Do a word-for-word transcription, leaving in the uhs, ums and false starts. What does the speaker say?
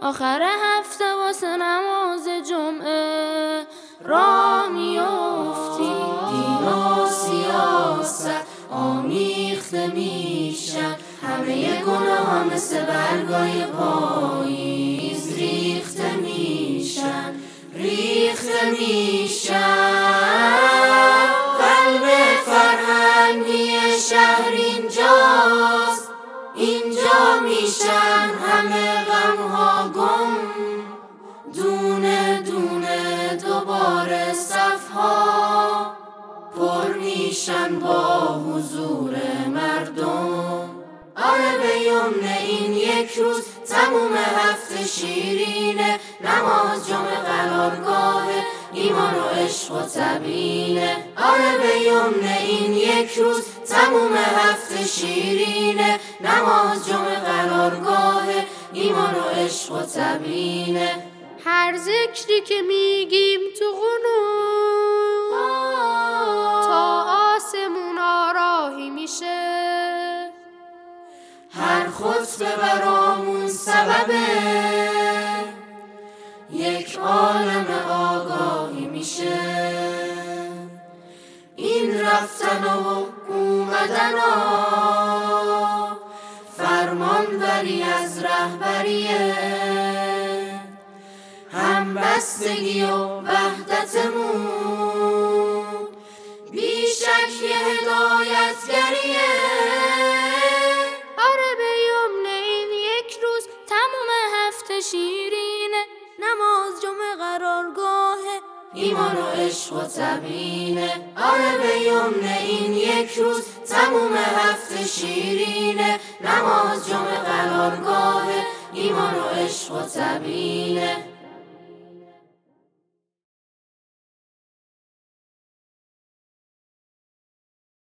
آخر هفته واسه نماز جمعه راه میافتیم. دین و سیاست آمیخته میشن، همه گناه مثل برگای پاییز ریخته میشن ریخته میشن. قلب فرهنگی شهر اینجاست، اینجا میشن همه غمها گم، دونه دونه دوباره صفها پر میشن با حضور مردم. آره به یمن این یک روز تموم هفته شیرینه، نماز جمعه قرارگاه ایمان و عشق و تبینه. آره به یمن این یک روز تموم هفته شیرینه، نماز جمعه قرارگاه ایمان و عشق و تبینه. هر ذکری که میگیم تو قنوت تا آسمون آراهی میشه، هر خطبه برامون سببه یک عالم آگاهی میشه. این رفتن و اومدن ها فرمان بری از رهبریه، همبستگی و وحدتمون بیشک یه هدایتگریه. آره به یمن این یک روز تموم هفته شیرینه، نماز جمعه قرارگاه ایمان و عشق و تبینه. آره به یمن این یک روز تموم هفته شیرینه، نماز جمعه قرارگاه ایمان و عشق و تبینه.